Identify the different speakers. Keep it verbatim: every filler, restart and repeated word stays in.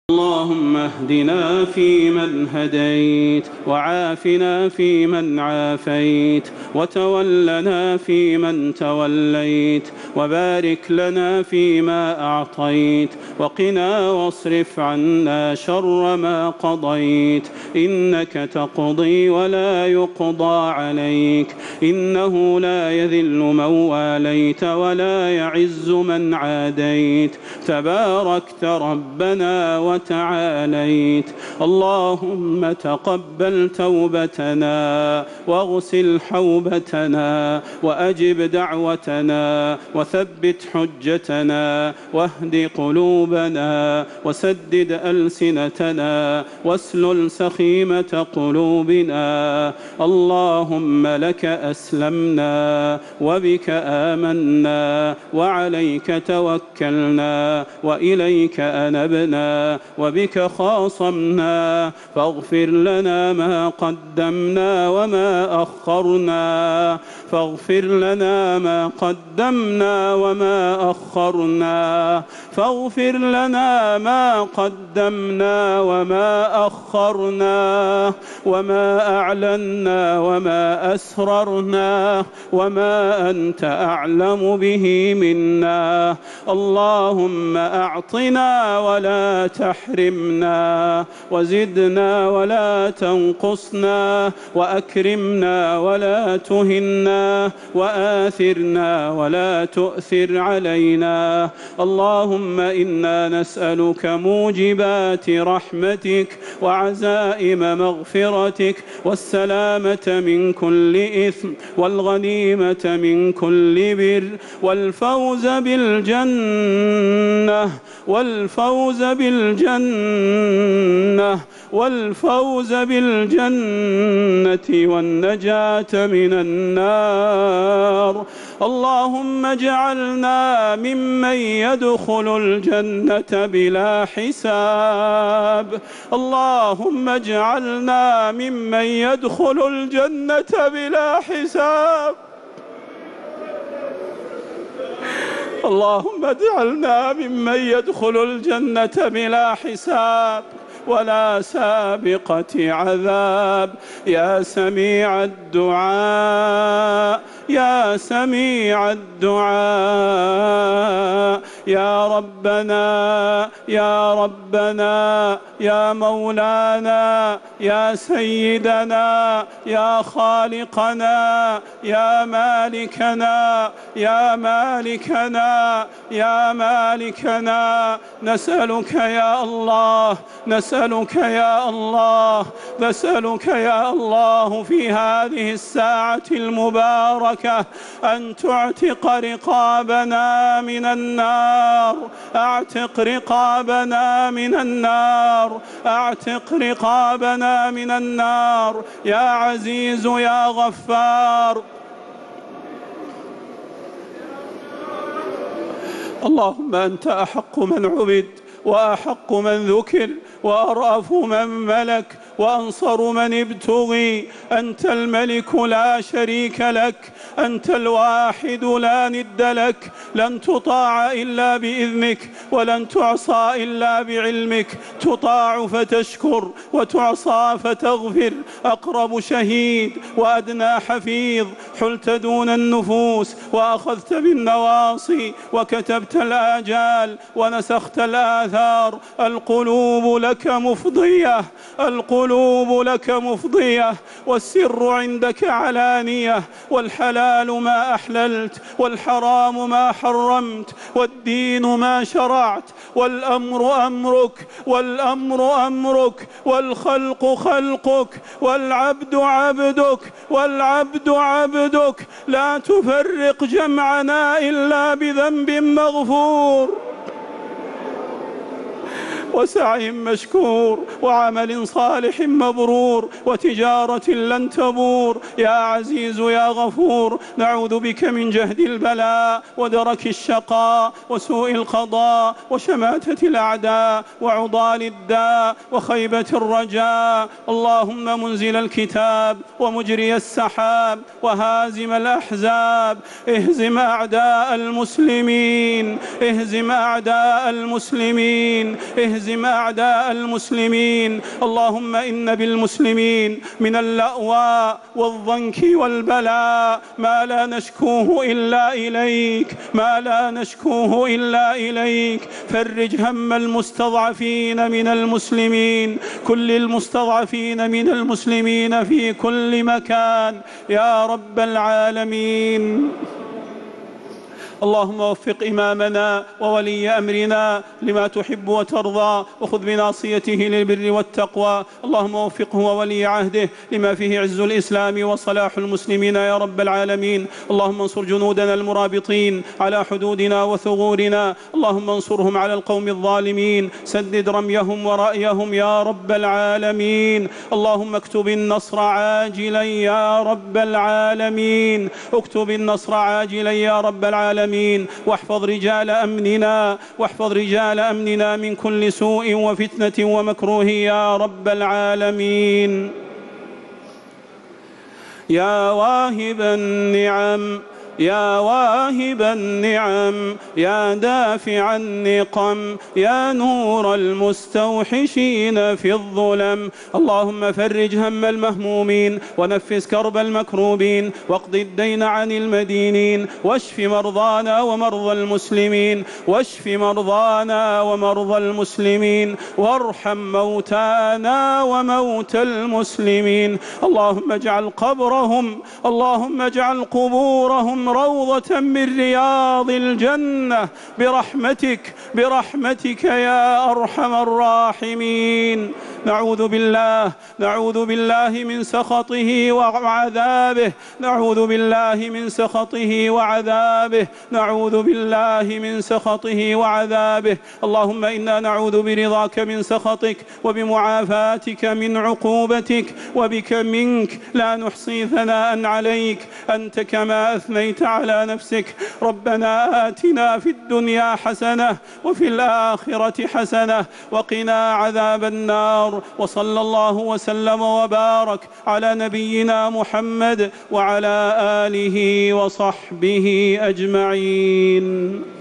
Speaker 1: اللهم اهدنا فيمن هديت، وعافنا فيمن عافيت، وتولنا فيمن توليت، وبارك لنا فيما أعطيت، وقنا واصرف عنا شر ما قضيت، إنك تقضي ولا يقضى عليك، إنه لا يذل من واليت ولا يعز من عاديت، تباركت ربنا وتعاليت. اللهم تقبل توبتنا واغسل حوبتنا وأجب دعوتنا وثبت حجتنا واهد قلوبنا وسدد ألسنتنا واسلل سخيمة قلوبنا. اللهم لك أسلمنا وبك آمنا وعليك توكلنا وإليك أنبنا وبك خاصمنا، فاغفر لنا ما قدمنا وما أخرنا، فاغفر لنا ما قدمنا وما أخرنا، فاغفر لنا ما قدمنا وما أخرنا، وما أعلنا وما أسررنا، وما أنت أعلم به منا. اللهم أعطنا ولا تحرمنا، وزدنا ولا تنقصنا، وأكرمنا ولا تهنا، وآثرنا ولا تؤثر علينا. اللهم إنا نسألك موجبات رحمتك وعزائم مغفرتك والسلامة من كل إثم والغنيمة من كل بر والفوز بالجنة والفوز بالجنة والفوز بالجنة والنجاة من النار. اللهم اجعلنا ممن يدخل الجنة بلا حساب. اللهم اجعلنا ممن يدخل الجنة بلا حساب. اللهم اجعلنا ممن يدخل الجنة بلا حساب ولا سابقة عذاب. يا سميع الدعاء يا سميع الدعاء، يا ربنا يا ربنا يا مولانا يا سيدنا يا خالقنا يا مالكنا يا مالكنا يا مالكنا، نسألك يا الله نسألك يا الله نسألك يا الله في هذه الساعة المباركة أن تعتق رقابنا من النار. أعتق رقابنا من النار أعتق رقابنا من النار يا عزيز يا غفار. اللهم أنت أحق من عبد وأحق من ذكر وأرأف من ملك وأنصر من ابتغي. أنت الملك لا شريك لك، أنت الواحد لا ند لك، لن تطاع إلا بإذنك ولن تعصى إلا بعلمك. تطاع فتشكر وتعصى فتغفر. أقرب شهيد وأدنى حفيظ، حلت دون النفوس وأخذت بالنواصي وكتبت الآجال ونسخت الآثار. القلوب لك مفضية القلوب لك مفضية، والسر عندك علانية، والحلال ما أحللت والحرام ما حرمت، والدين ما شرعت، والأمر أمرك والأمر أمرك، والخلق خلقك، والعبد عبدك والعبد عبدك. لا تفرق جمعنا إلا بذنب مغفور وسعي مشكور وعمل صالح مبرور وتجارة لن تبور. يا عزيز يا غفور، نعوذ بك من جهد البلاء ودرك الشقاء وسوء القضاء وشماتة الأعداء وعضال الداء وخيبة الرجاء. اللهم منزل الكتاب ومجري السحاب وهازم الأحزاب، اهزم أعداء المسلمين اهزم أعداء المسلمين اهزم واهزم أعداء المسلمين. اللهم إن بالمسلمين من اللأواء والضنك والبلاء ما لا نشكوه إلا إليك ما لا نشكوه إلا إليك. فرج هم المستضعفين من المسلمين، كل المستضعفين من المسلمين في كل مكان يا رب العالمين. اللهم وفق إمامنا وولي أمرنا لما تحب وترضى، وخذ بناصيته للبر والتقوى. اللهم وفقه وولي عهده لما فيه عز الإسلام وصلاح المسلمين يا رب العالمين. اللهم انصر جنودنا المرابطين على حدودنا وثغورنا، اللهم انصرهم على القوم الظالمين، سدد رميهم ورأيهم يا رب العالمين. اللهم اكتب النصر عاجلا يا رب العالمين، اكتب النصر عاجلا يا رب العالمين. واحفظ رجال أمننا واحفظ رجال أمننا من كل سوء وفتنة ومكروه يا رب العالمين. يا واهب النعم يا واهب النعم يا دافع النقم يا نور المستوحشين في الظلم، اللهم فرج هم المهمومين ونفس كرب المكروبين واقض الدين عن المدينين، واشف مرضانا ومرضى المسلمين واشف مرضانا ومرضى المسلمين وارحم موتانا وموتى المسلمين. اللهم اجعل قبرهم اللهم اجعل قبورهم روضة من رياض الجنة برحمتك برحمتك يا أرحم الراحمين. نعوذ بالله نعوذ بالله من سخطه وعذابه نعوذ بالله من سخطه وعذابه نعوذ بالله من سخطه وعذابه. اللهم إنا نعوذ برضاك من سخطك وبمعافاتك من عقوبتك وبك منك لا نحصي ثناء عليك أنت كما أثنيت على نفسك. ربنا آتنا في الدنيا حسنة وفي الآخرة حسنة وقنا عذاب النار. وصلى الله وسلم وبارك على نبينا محمد وعلى آله وصحبه أجمعين.